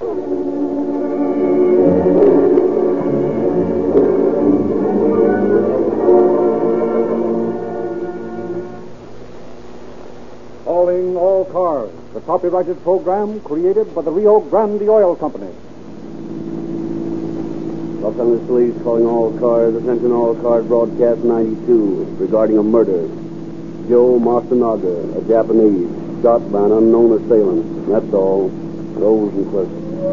Calling all cars, the copyrighted program created by the Rio Grande Oil Company. Los Angeles Police calling all cars. Attention all cars, broadcast 92 regarding a murder. Joe Masanaga, a Japanese, shot by an unknown assailant. That's all. Rosenquist.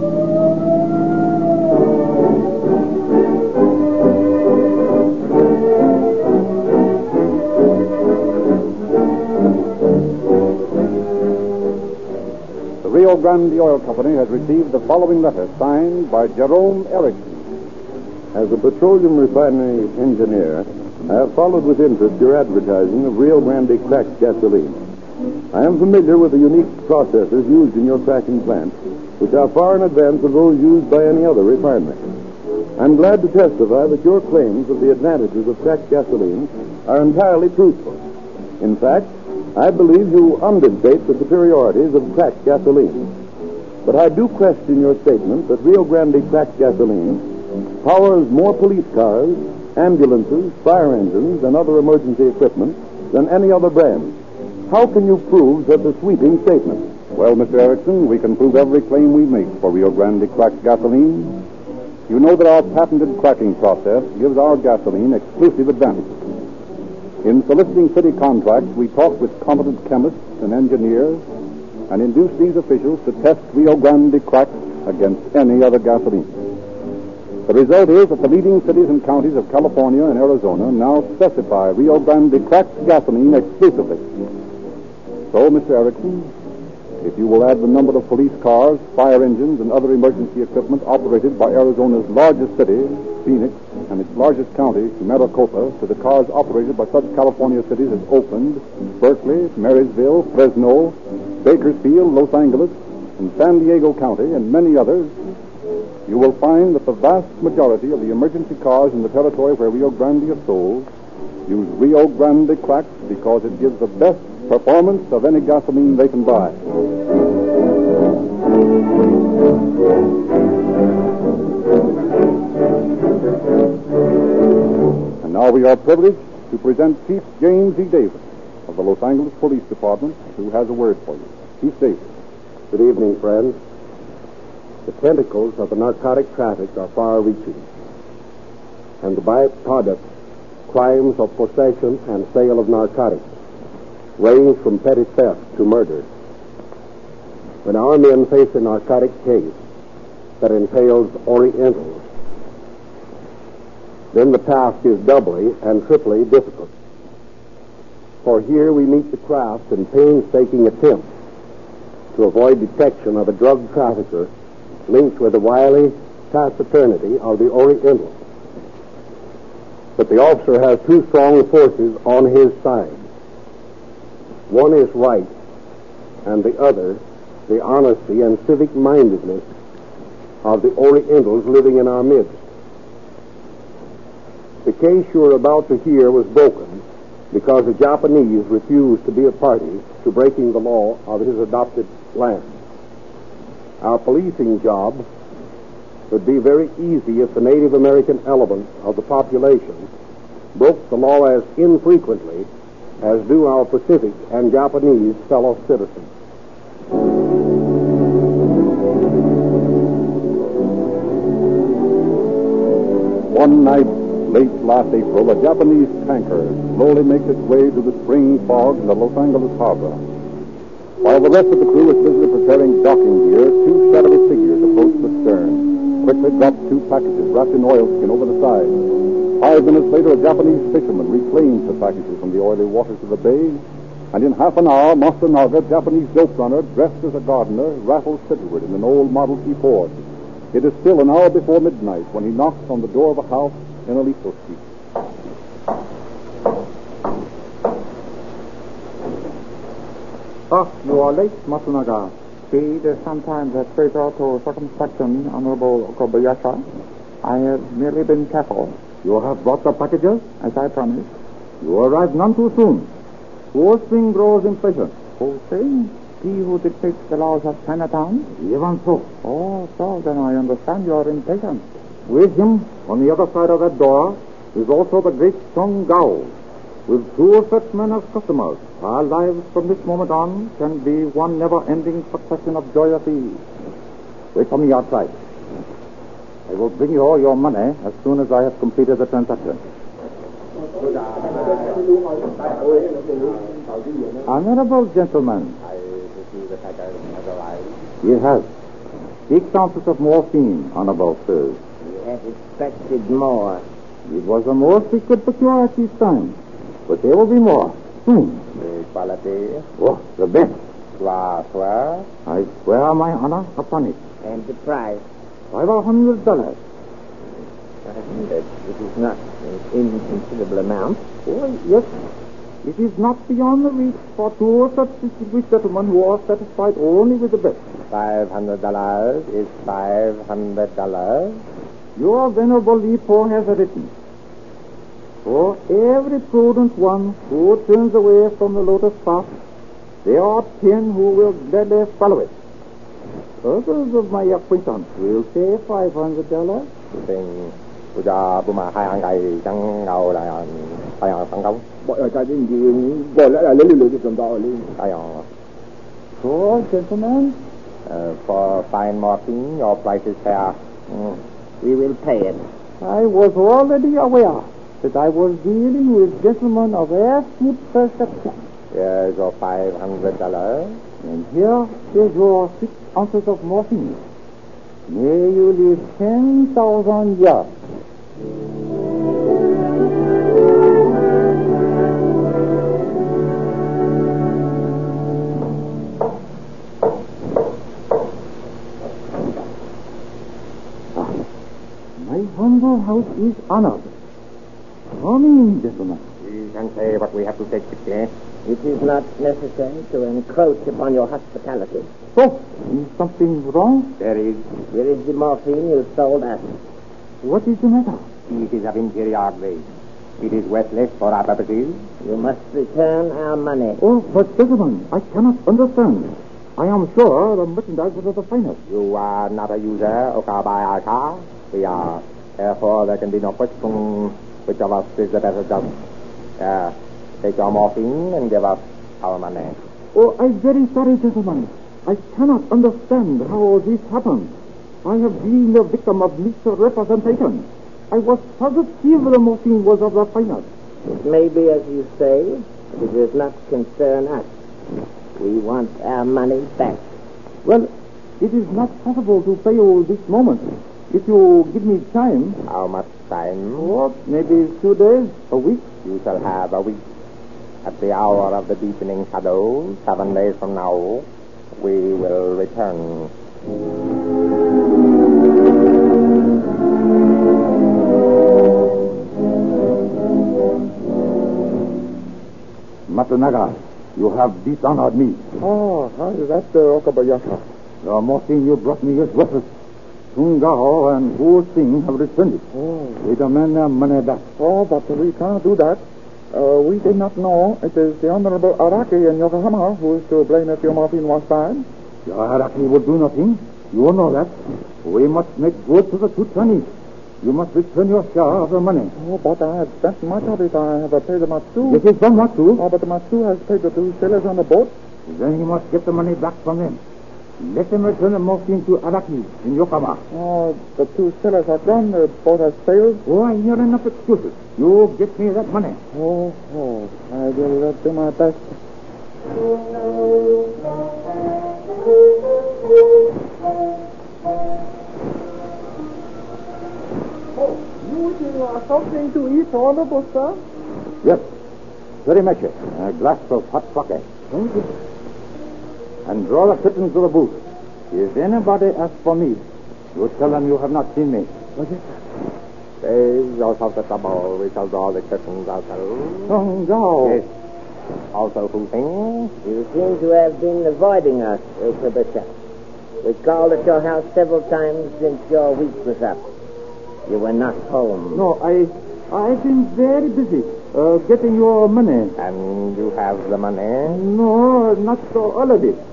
The Rio Grande Oil Company has received the following letter signed by Jerome Erickson. As a petroleum refinery engineer, I have followed with interest your advertising of Rio Grande cracked gasoline. I am familiar with the unique processes used in your cracking plant, which are far in advance of those used by any other refinery. I'm glad to testify that your claims of the advantages of cracked gasoline are entirely truthful. In fact, I believe you understate the superiorities of cracked gasoline. But I do question your statement that Rio Grande cracked gasoline powers more police cars, ambulances, fire engines, and other emergency equipment than any other brand. How can you prove such a sweeping statement? Well, Mr. Erickson, we can prove every claim we make for Rio Grande cracked gasoline. You know that our patented cracking process gives our gasoline exclusive advantages. In soliciting city contracts, we talk with competent chemists and engineers and induce these officials to test Rio Grande cracked against any other gasoline. The result is that the leading cities and counties of California and Arizona now specify Rio Grande cracked gasoline exclusively. So, Mr. Erickson, if you will add the number of police cars, fire engines, and other emergency equipment operated by Arizona's largest city, Phoenix, and its largest county, Maricopa, to the cars operated by such California cities as Oakland, Berkeley, Marysville, Fresno, Bakersfield, Los Angeles, and San Diego County, and many others, you will find that the vast majority of the emergency cars in the territory where Rio Grande is sold use Rio Grande cracked because it gives the best performance of any gasoline they can buy. And now we are privileged to present Chief James E. Davis of the Los Angeles Police Department, who has a word for you. Chief Davis. Good evening, friends. The tentacles of the narcotic traffic are far-reaching, and the byproducts, crimes of possession and sale of narcotics, range from petty theft to murder. When our men face a narcotic case that entails Orientals, then the task is doubly and triply difficult. For here we meet the craft and painstaking attempt to avoid detection of a drug trafficker linked with the wily taciturnity of the Oriental. But the officer has two strong forces on his side. One is right, and the other, the honesty and civic mindedness of the Orientals living in our midst. The case you are about to hear was broken because the Japanese refused to be a party to breaking the law of his adopted land. Our policing job would be very easy if the Native American element of the population broke the law as infrequently as do our Pacific and Japanese fellow citizens. One night, late last April, a Japanese tanker slowly makes its way through the spring fog in the Los Angeles harbor. While the rest of the crew is busily preparing docking gear, two shadowy figures approach the stern, quickly drop two packages wrapped in oilskin over the side. 5 minutes later, a Japanese fisherman reclaims the packages from the oily waters of the bay, and in half an hour, Masanaga, Japanese dope runner, dressed as a gardener, rattles cityward in an old Model T Ford. It is still an hour before midnight when he knocks on the door of a house in Aliso Street. You are late, Matsunaga. See, there's sometimes a traitor to circumspection, Honorable Kobayashi. I have merely been careful. You have brought the packages? As I promised. You arrived none too soon. Whose thing grows impatient? Who thing? He who dictates the laws of Chinatown? Even so. Oh, so, then I understand your impatience. With him, on the other side of that door, is also the great Song Gao. With two such men as customers, our lives from this moment on can be one never-ending succession of joyous ease. Wait for me outside. I will bring you all your money as soon as I have completed the transaction. Honorable gentlemen, he has 6 ounces of morphine, honorable sirs. We had expected more. It was a most we could procure at this time, but there will be more soon. The quality, Oh, the best. swear. I swear my honor upon it. And the price. $500. It is not an inconsiderable amount. Oh, yes. It is not beyond the reach for two such distinguished gentlemen who are satisfied only with the best. $500 is $500. Your venerable Lipo has written, for every prudent one who turns away from the lotus path, there are 10 who will gladly follow it. Others of my acquaintance will say $500. Tình bây giờ bố mà 2 ngày chẳng ngầu là 2 ngày phản công. gọi lại là lấy lưỡi thì cầm to lên. 2 ngày. So, gentlemen, For fine morphine, your price is fair. We will pay it. I was already aware that I was dealing with gentlemen of astute perception. Here's your $500. And here is your 6 ounces of morphine. May you live 10,000 years. My humble house is honored. Come in, gentlemen. We can say what we have to say quickly. It is not necessary to encroach upon your hospitality. So, is something wrong? There is. Here is the morphine you sold us. What is the matter? It is of inferior grade. It is worthless for our purposes. You must return our money. Oh, but gentlemen, I cannot understand. I am sure the merchandise was of the finest. You are not a user of our by our car. We are. Therefore, there can be no question which of us is the better judge. Take your morphine and give us our money. Oh, I'm very sorry, gentlemen. I cannot understand how this happened. I have been the victim of misrepresentation. I was positive the morphine was of the finest. It may be as you say, but it does not concern us. We want our money back. Well, it is not possible to pay you this moment. If you give me time, How much time? or maybe 2 days, a week. You shall have a week. At the hour of the deepening shadow, 7 days from now, we will return. Matsunaga, you have dishonored me. Oh, how is that, Okabayasha? The morphine you brought me is worthless. Sungao and Wu Sing have returned it. Oh. They demand their money back. Oh, but we cannot do that. We did not know it is the Honorable Araki in Yokohama who is to blame if your morphine was bad. The Araki will do nothing. You all know that. We must make good to the 2 Chinese. You must return your share of the money. Oh, but I have spent much of it. I have paid the Matsu. This is from Matsu. Oh, but the Matsu has paid the 2 sailors on the boat. Then you must get the money back from them. Let them return the morphine to Araki in Yokohama. Oh, the 2 sailors are gone. The boat has sailed. Oh, I hear enough excuses. You get me that money. Oh, I will do my best. You something to eat, Honorable Sir? Yes. Very much. A glass of hot sake. Thank you. And draw the curtains to the booth. If anybody asks for me, you tell them you have not seen me. Save yourself the trouble. We shall draw the curtains ourselves. Sungao. Yes. Also, Fu Sing. You seem to have been avoiding us, Okabisha. We called at your house several times since your week was up. You were not home. No, I've been very busy getting your money. And you have the money? No, not all of it.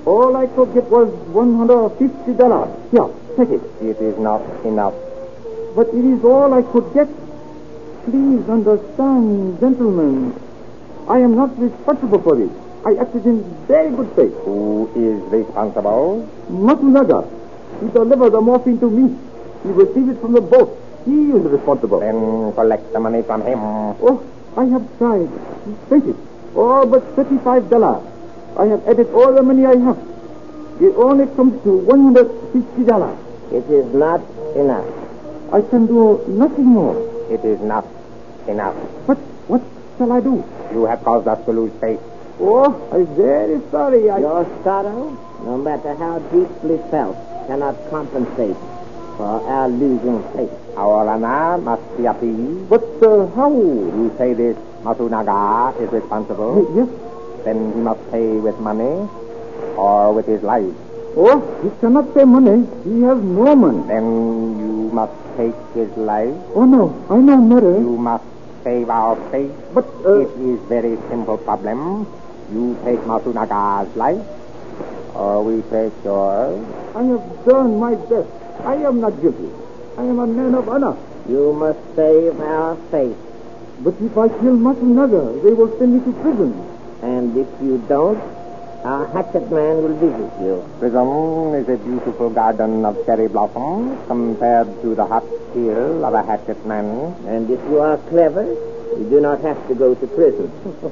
All I could get was $150. Here, take it. It is not enough. But it is all I could get. Please understand, gentlemen. I am not responsible for this. I acted in very good faith. Who is responsible? Matsunaga. He delivered the morphine to me. He received it from the boat. He is responsible. Then collect the money from him. Oh, I have tried. He spent it. All but $35. I have added all the money I have. It only comes to $150. It is not enough. I can do nothing more. It is not enough. But what shall I do? You have caused us to lose faith. Oh, I'm very sorry. Your sorrow, no matter how deeply felt, cannot compensate for our losing faith. Our honor must be appeased. But how? You say this Matsunaga is responsible? Yes. Then he must pay with money or with his life. Oh, he cannot pay money. He has no money. Then you must take his life. Oh, no. I know murder. You must save our faith. But, it is very simple problem. You take Matsunaga's life, or we take yours. I have done my best. I am not guilty. I am a man of honor. You must save our faith. But if I kill Matsunaga, they will send me to prison. And if you don't, our hatchet man will visit you. Prison is a beautiful garden of cherry blossoms compared to the hot hill of a hatchet man. And if you are clever, you do not have to go to prison.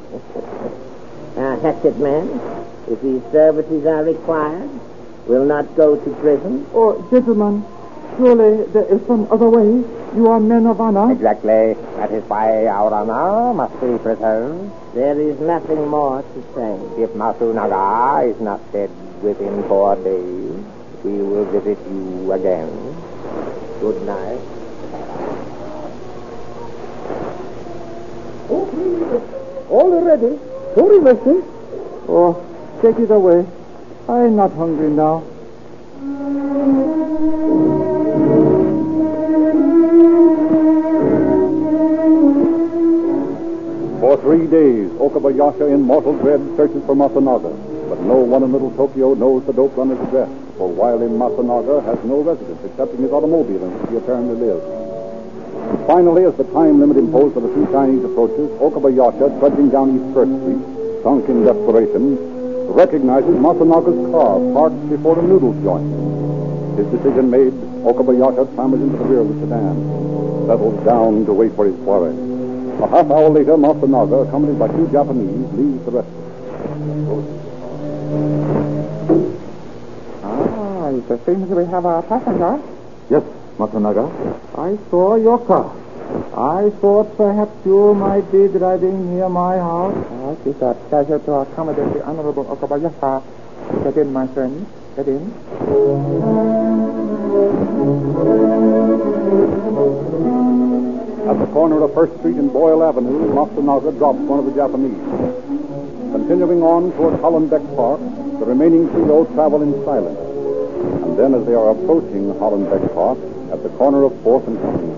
Our hatchet man, if his services are required, will not go to prison. Oh, gentlemen, surely there is some other way. You are men of honor. Exactly. That is why our honor must be preserved. There is nothing more to say. If Matsunaga is not dead within 4 days, we will visit you again. Good night. Okay. All ready. Sorry, mister. Oh, take it away. I am not hungry now. For 3 days, Okabayasha in mortal dread searches for Matsunaga. But no one in Little Tokyo knows the dope runner's address, for Wiley Matsunaga has no residence except in his automobile in which he apparently lives. Finally, as the time limit imposed on the two Chinese approaches, Okabayasha, trudging down East First Street, sunk in desperation, recognizes Matsunaga's car parked before a noodle joint. His decision made, Okabayasha clambers into the rear of the sedan, settles down to wait for his quarry. A half hour later, Matsunaga, accompanied by 2 Japanese, leaves the restaurant. It seems we have a passenger. Yes, Matsunaga. I saw your car. I thought perhaps you might be driving near my house. It is a pleasure to accommodate the Honorable Okabayasha. Get in, my friend. Get in. At the corner of First Street and Boyle Avenue, Matsunaga drops one of the Japanese. Continuing on toward Hollenbeck Park, the remaining trio travel in silence. And then as they are approaching Hollenbeck Park, at the corner of 4th and Company.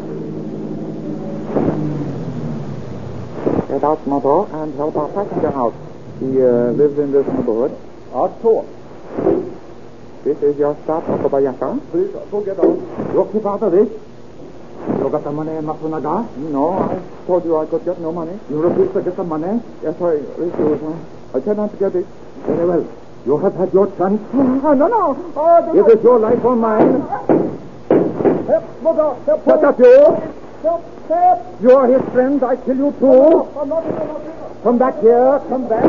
Get out, Moto, and help our passenger out. He lives in this neighborhood. Arthur. This is your stop, Okabayasha. Please, go get out. You keep out of this. You got the money, Matsunaga? No, I told you I could get no money. You refuse to get the money? Yes, I refuse. I cannot get it. Very well. You have had your chance. No. Oh, Is it your life or mine? Help, Moto, help. Shut up, you. Help. You are his friend. I kill you too. No. Come back here. Come back.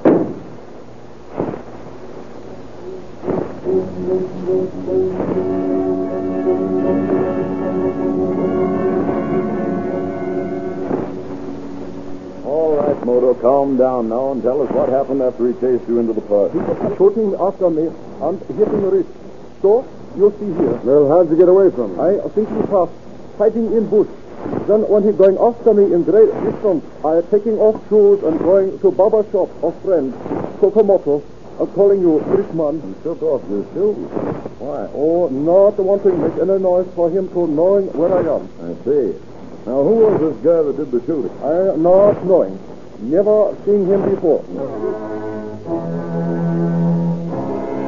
All right, Moto, calm down now and tell us what happened after he chased you into the park. He was shooting after me and hitting the wrist. So, you see here. Well, how'd you get away from him? I thinking fast, hiding in bush. Then when he going after me in great distance, I taking off shoes and going to barber shop of friend, Kokomoto, and calling you rich man. You took off your shoes. Why? Oh, not wanting to make any noise for him to knowing where I am. I see. Now, who was this guy that did the shooting? I not knowing. Never seen him before.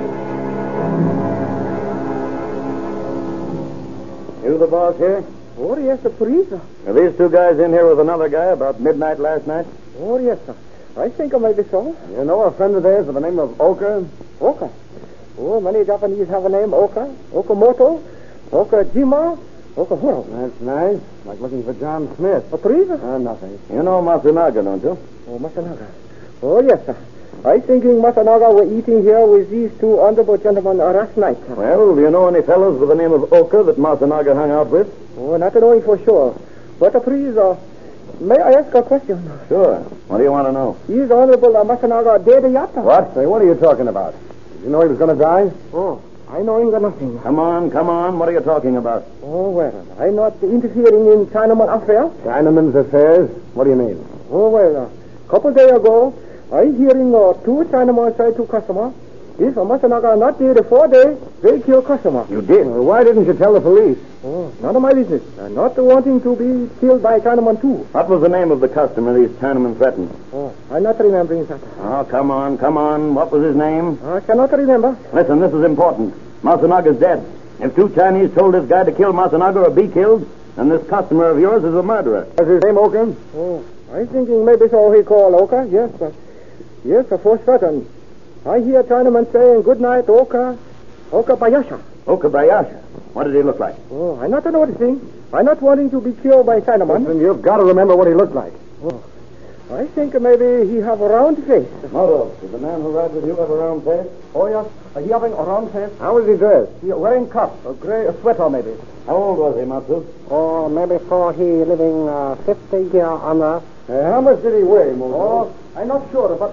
You the boss here? Oh, yes, sir, please, sir. Are these two guys in here with another guy about midnight last night? Oh, yes, sir. I think I might be so. You know a friend of theirs by the name of Oka? Oka. Oh, many Japanese have a name. Oka, Okamoto, Okajima, Okahuro. That's nice. Like looking for John Smith. A please, sir? Nothing. You know Matsunaga, don't you? Oh, Masanaga. Oh, yes, sir. I thinking Masanaga were eating here with these two honorable gentlemen last night, sir. Well, do you know any fellows with the name of Oka that Matsunaga hung out with? Oh, not knowing for sure. But please, may I ask a question? Sure. What do you want to know? Is Honorable Masanaga dead yet? What? Say, what are you talking about? Did you know he was going to die? Oh, I know him nothing. Come on. What are you talking about? Oh, well, I'm not interfering in Chinaman affairs. Chinaman's affairs? What do you mean? Oh, well, couple days ago, I hearing two Chinaman say to customer, if Masanaga not dead 4 days, they kill customer. You did? Well, why didn't you tell the police? Oh, none of my business. I'm not wanting to be killed by Chinaman too. What was the name of the customer these Chinamen threatened? Oh, I'm not remembering that. Oh, come on. What was his name? I cannot remember. Listen, this is important. Masunaga's dead. If two Chinese told this guy to kill Masunaga or be killed, then this customer of yours is a murderer. Is his name Oka? Oh, I'm thinking maybe so he call Oka. Yes, but yes, for certain. I hear Chinaman saying good night, Oka Bayasha. Okabayasha. What did he look like? Oh, I'm not noticing. I'm not wanting to be killed by Chinaman. Listen, you've got to remember what he looked like. Oh, I think maybe he have a round face. Moto, did the man who rides with you have a round face? Oh, yes. He having a round face. How was he dressed? He wearing cuffs, a gray sweater maybe. How old was he, Matsu? Oh, maybe for he living 50 year on Earth. How much did he weigh, Moto? Oh, I'm not sure, but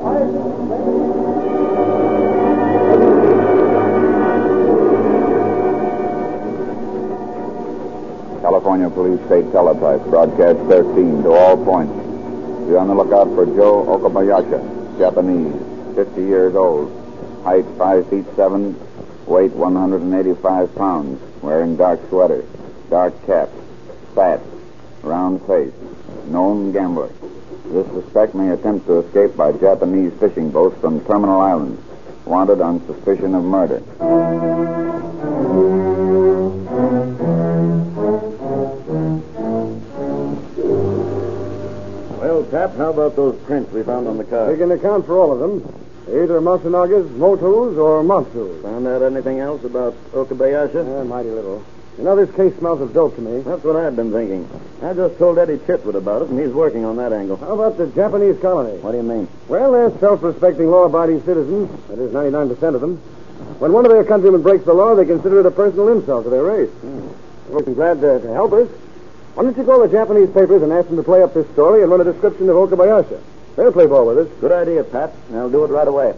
California Police State Teletype, broadcast 13 to all points. Be on the lookout for Joe Okabayasha, Japanese, 50 years old, height 5 feet 7, weight 185 pounds, wearing dark sweater, dark cap, fat, round face, known gambler. This suspect may attempt to escape by Japanese fishing boats from Terminal Island, wanted on suspicion of murder. Well, Tap, how about those prints we found on the car? We can account for all of them. Either Masunaga's, Moto's, or Matsu's. Found out anything else about Okabayasha? Mighty little. You know, this case smells of dope to me. That's what I've been thinking. I just told Eddie Chitwood about it, and he's working on that angle. How about the Japanese colony? What do you mean? Well, they're self-respecting, law-abiding citizens. That is 99% of them. When one of their countrymen breaks the law, they consider it a personal insult to their race. Well, I'm glad to help us. Why don't you call the Japanese papers and ask them to play up this story and run a description of Okabayasha? They'll play ball with us. Good idea, Pat. I'll do it right away.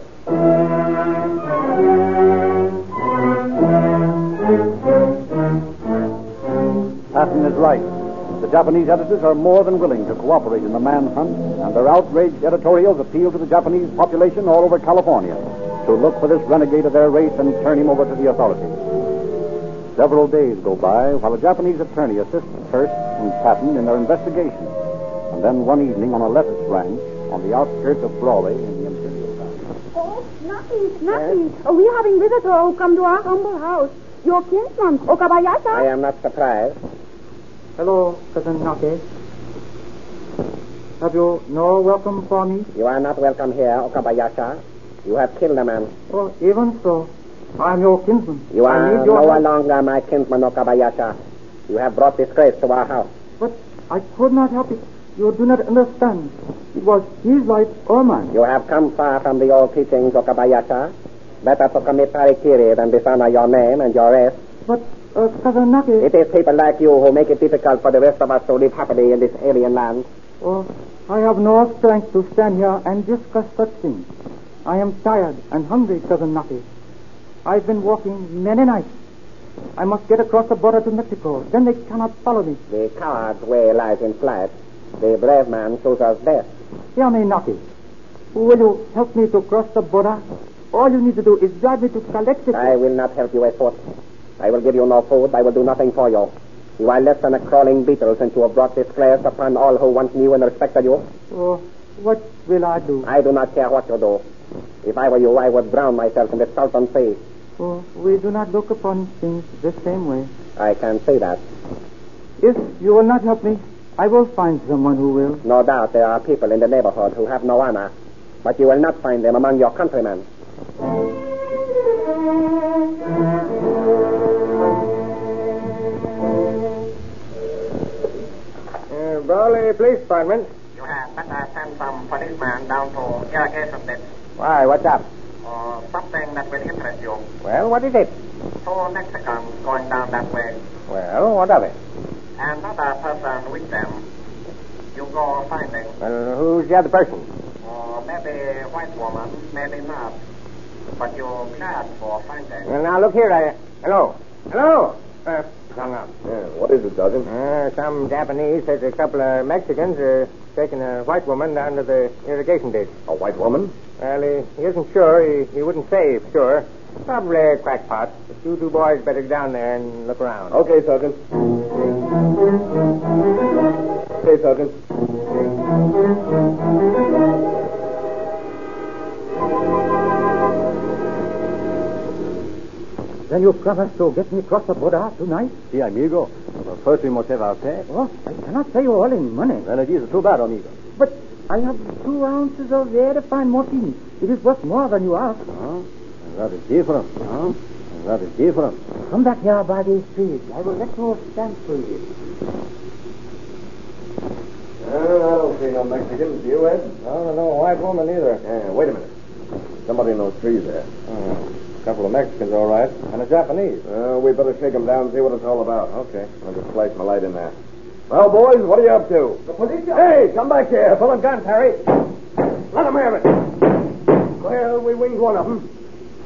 Patton is right. The Japanese editors are more than willing to cooperate in the manhunt, and their outraged editorials appeal to the Japanese population all over California to look for this renegade of their race and turn him over to the authorities. Several days go by while a Japanese attorney assists Hearst and Patton in their investigation. And then one evening on a lettuce ranch on the outskirts of Broadway in the Imperial Town. Oh, nothing. We're having visitors who come to our humble house. Your kinsman, Okabayasha. I am not surprised. Hello, Cousin Nake. Have you no welcome for me? You are not welcome here, Okabayasha. You have killed a man. Oh, even so, I am your kinsman. You I are need your no help. longer my kinsman, Okabayasha. You have brought disgrace to our house. But I could not help it. You do not understand. It was his life or mine. You have come far from the old teachings, Okabayasha. Better to commit harikiri than dishonor your name and your race. But, Cousin Nake... It is people like you who make it difficult for the rest of us to live happily in this alien land. Oh, I have no strength to stand here and discuss such things. I am tired and hungry, Cousin Nake. I've been walking many nights. I must get across the border to Mexico. Then they cannot follow me. The coward's way lies in flight. The brave man chooses death. Hear me, Naki. Will you help me to cross the border? All you need to do is drive me to Calexico. I will not help you afoot. I will give you no food. I will do nothing for you. You are less than a crawling beetle since you have brought disgrace upon all who once knew and respected you. Oh, what will I do? I do not care what you do. If I were you, I would drown myself in the Salton Sea. Oh, we do not look upon things the same way. I can say that. If you will not help me, I will find someone who will. No doubt there are people in the neighborhood who have no honor, but you will not find them among your countrymen. Brawley Police Department. You had better send some policemen down to irrigation ditch. Why, what's up? Something that will interest you. Well, what is it? 2 Mexicans going down that way. Well, what of it? Another person with them. You go finding. Well, who's the other person? Maybe a white woman, maybe not. But you glad for finding. Well, now, look here. Hello? Hello? Hung up. What is it, Sergeant? Some Japanese says a couple of Mexicans are taking a white woman down to the irrigation ditch. A white woman? Well, he isn't sure. He wouldn't say for sure. Probably a crackpot. But you two boys better go down there and look around. Okay, Sergeant. Okay, Sergeant. Then you promise to get me across the border tonight? Si, amigo. But first we must have our pay. Oh, I cannot pay you all in money. Well, it is too bad, amigo. But I have 2 ounces of very fine morphine. It is worth more than you ask. Oh, that is different. Oh, that is different. Come back here by the street. I will let you stand for you. I don't see no Mexicans. Do you, Ed? I don't know a white woman either. Wait a minute. Somebody in those trees there. A couple of Mexicans, all right. And a Japanese. We better shake them down and see what it's all about. Okay. I'll just flash my light in there. Well, boys, what are you up to? The police. Hey, come back here. Full of guns, Harry. Let them have it. Well, we winged one of them.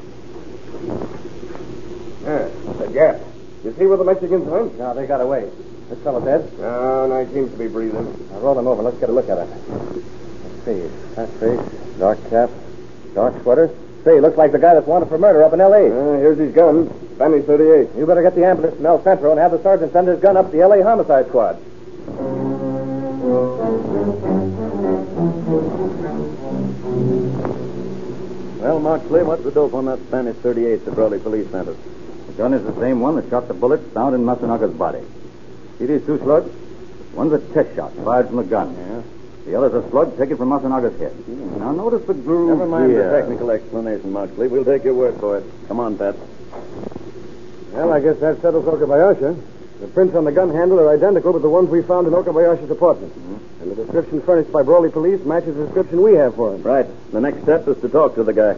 The gap. You see where the Mexicans went? No, they got away. This fellow's dead. No, he seems to be breathing. Now roll him over. Let's get a look at it. Let's see. Fat face, dark cap, dark sweater. Say, looks like the guy that's wanted for murder up in L.A. Here's his gun. Spanish 38. You better get the ambulance from El Centro and have the sergeant send his gun up to the L.A. Homicide Squad. Well, Moxley, what's the dope on that Spanish 38 the Brawley police sent us? The gun is the same one that shot the bullets found in Masanaga's body. See these 2 slugs? One's a test shot fired from the gun. Yeah. The other's a slug taken from Masanaga's head. Now, notice the groove. Never mind here. the technical explanation, Moxley. We'll take your word for it. Come on, Pat. Well, I guess that settles Okabayashi. The prints on the gun handle are identical with the ones we found in Okabayashi's apartment. Mm-hmm. And the description furnished by Brawley Police matches the description we have for him. Right. The next step is to talk to the guy.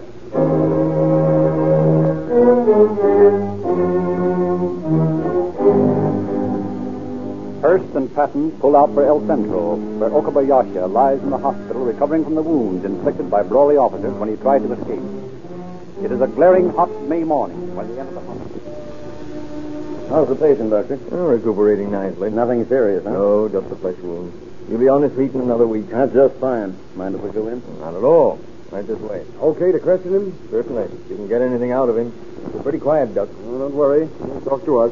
Hurst and Patton pull out for El Centro, where Okabayashi lies in the hospital recovering from the wounds inflicted by Brawley officers when he tried to escape. It is a glaring hot May morning when they enter the hospital. How's the patient, Doctor? Recuperating nicely. Nothing serious, huh? No, just a flesh wound. You'll be on his feet in another week. That's just fine. Mind if we go in? Not at all. Right this way. Okay to question him? Certainly. If you can get anything out of him. He's pretty quiet, Doc. Oh, don't worry. He'll talk to us.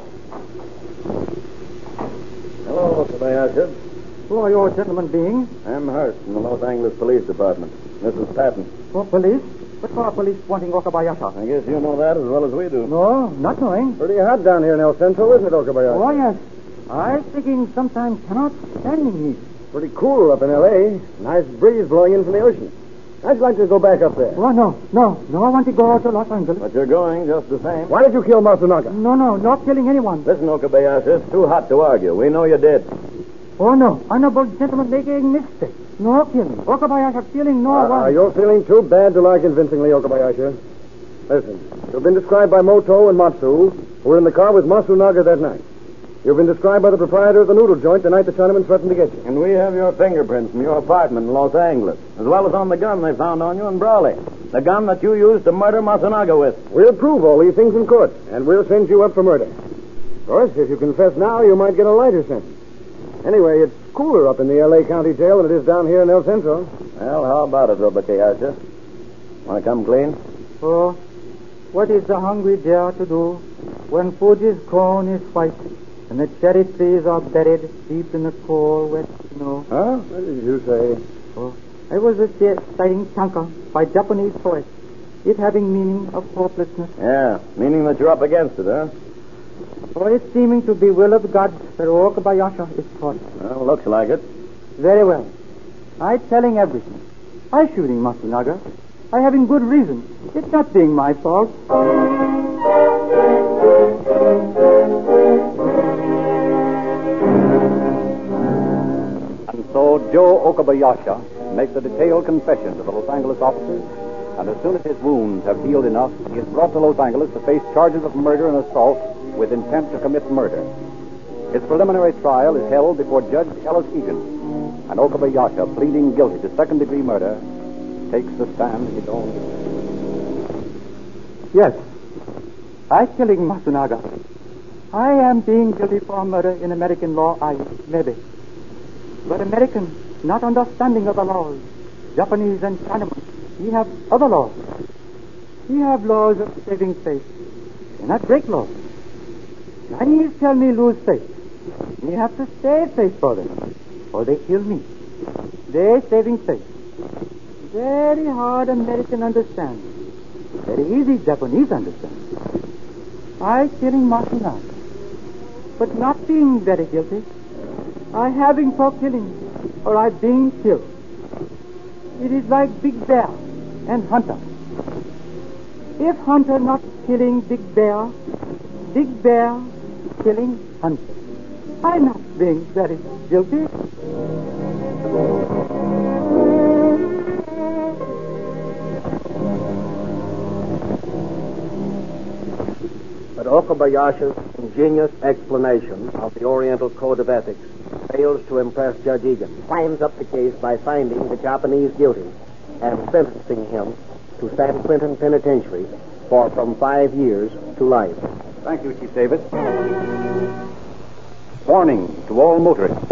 Hello, Okabayashi. Who are you gentlemen being? I'm Hurst from the Los Angeles Police Department. This is Patton. For police? What for police wanting Okabayashi? I guess you know that as well as we do. No, not knowing. Pretty hot down here in El Centro, isn't it, Okabayashi? Oh, yes. I thinking sometimes cannot standing heat. Pretty cool up in L.A. Nice breeze blowing in from the ocean. I'd like to go back up there. Oh, no. I want to go to Los Angeles. But you're going just the same. Why did you kill Matsunaga? No, not killing anyone. Listen, Okabayashi, it's too hot to argue. We know you did. Oh, no. Honorable gentleman making mistake. No killing. Okabayashi killing no one. You're feeling too bad to lie convincingly, Okabayashi. Listen, you've been described by Moto and Matsu, who were in the car with Matsunaga that night. You've been described by the proprietor of the noodle joint the night the Chinaman threatened to get you. And we have your fingerprints from your apartment in Los Angeles, as well as on the gun they found on you in Brawley. The gun that you used to murder Matsunaga with. We'll prove all these things in court, and we'll send you up for murder. Of course, if you confess now, you might get a lighter sentence. Anyway, it's cooler up in the L.A. County Jail than it is down here in El Centro. Well, how about it, Okabayashi? Want to come clean? Oh, what is the hungry dare to do when Fuji's cone is white and the cherry trees are buried deep in the cold, wet snow? Huh? What did you say? Oh, I was reciting Tanka by Japanese poet, it having meaning of hopelessness. Yeah, meaning that you're up against it, huh? For it seeming to be will of God that Okabayashi is caught. Well, looks like it. Very well. I telling everything. I shooting Matsunaga. I having good reason. It's not being my fault. And so Joe Okabayashi makes a detailed confession to the Los Angeles officers, and as soon as his wounds have healed enough, he is brought to Los Angeles to face charges of murder and assault with intent to commit murder. His preliminary trial is held before Judge Ellis Egan, and Okabayashi, pleading guilty to second-degree murder, takes the stand in his own defense. Yes, I killing Matsunaga. I am being guilty for murder in American law, maybe. But American not understanding of the laws. Japanese and Chinaman, he have other laws. He have laws of saving face. Cannot break laws. Chinese tell me lose face. Me have to save face for them, or they kill me. They saving face. Very hard American understand. Very easy Japanese understand. I killing Matsunaga, but not being very guilty. I having for killing, or I being killed. It is like Big Bear and Hunter. If Hunter not killing Big Bear killing Hunter. I'm not being very guilty. But Okabayashi's ingenious explanation of the Oriental Code of Ethics fails to impress Judge Egan. Climbs up the case by finding the Japanese guilty and sentencing him to San Quentin Penitentiary for from 5 years to life. Thank you, Chief Davis. Warning to all motorists.